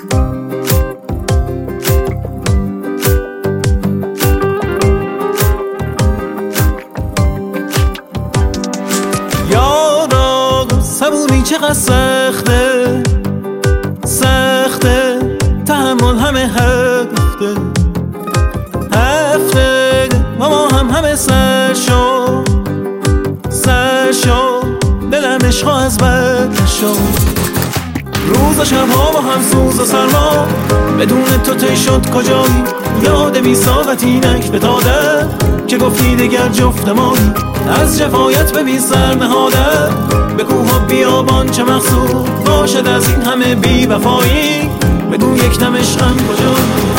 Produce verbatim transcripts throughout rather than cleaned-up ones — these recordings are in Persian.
یارا صبوری چقدر سخته سخته تحمل همه هفته هفته ما ما هم همه سر شو سر شو دلم عشقا از بد شو روز و شبها با هم سوز و سرما بدون تو تی شد کجایی یاد بی ساقتی نک بتاده که گفتی دگر جفت مایی از جفایت به بی سر نهاده به کوه و بیابان چه مقصود باشد از این همه بی وفایی بگو یک دم عشقم کجایی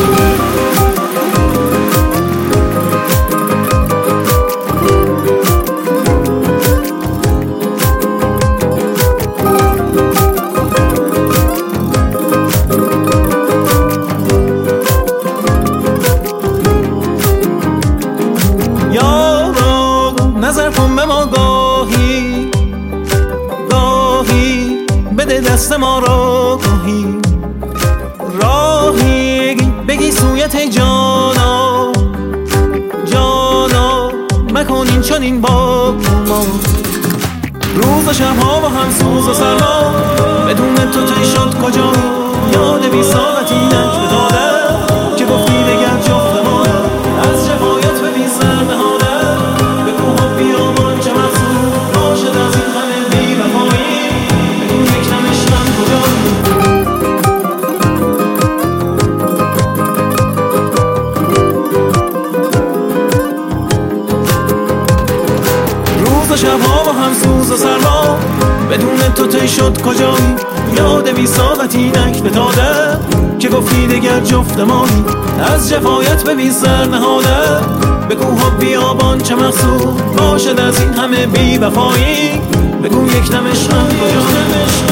نظر کن به ما گاهی گاهی بده دست ما را گاهی راهی بگی سویت جانا جانا مکن این چنین با ما روز و شبها با هم سوز و سرما بدون تو تی شد کجایی یاد بی ساقتی نک بداده که گفتی دگر جفت ما از جفایت به بی سر نهاده شبها با هم سوز و سرما بدون تو تی شد کجایی یاد بی ساقتی نک بتاده که گفتی دگر جفت مایی از جفایت به بی سر نهاده به کوه و بیابان چه مقصود باشد از این همه بی وفایی بگو یک دم عشقم کجایی